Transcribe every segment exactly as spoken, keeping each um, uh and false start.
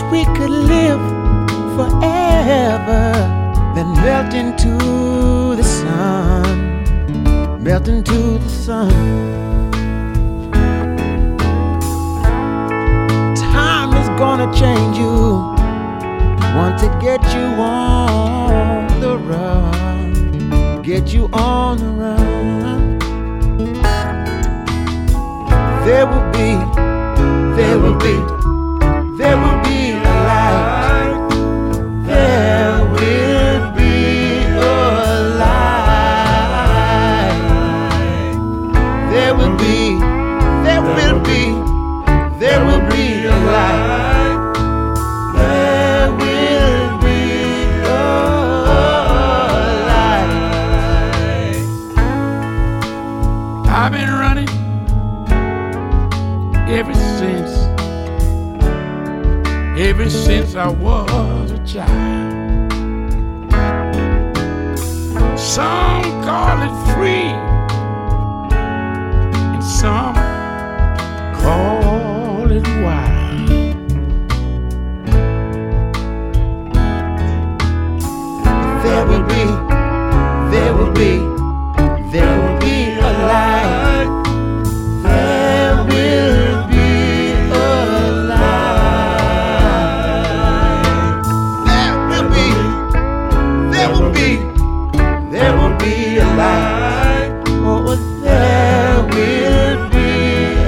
we could live forever, then melt into the sun, melt into the sun. Time is gonna change you, want to get you on the run, get you on the run. There will be, there will be, there will be a light. There will be a light. There will be, there will be, there will be a light. There will be a light. I've been running ever since, ever since I was a child. Some call it free, and some call it wild. There will be, there will be, there will be a light. There will be a light. There will be, there will be, there will be a light. Oh, there will be a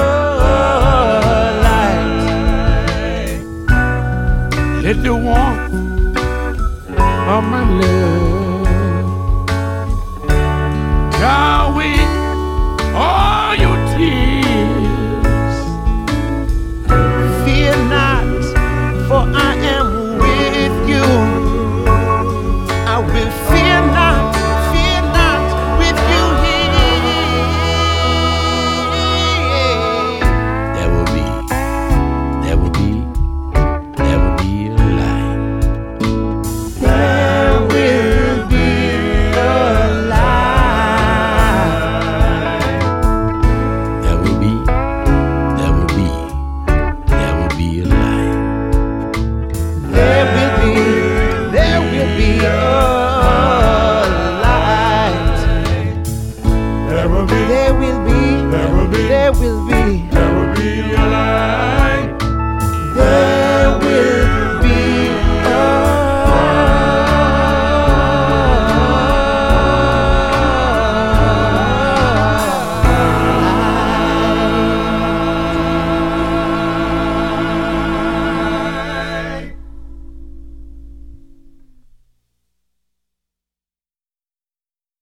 light. Let the warmth of my love go away all your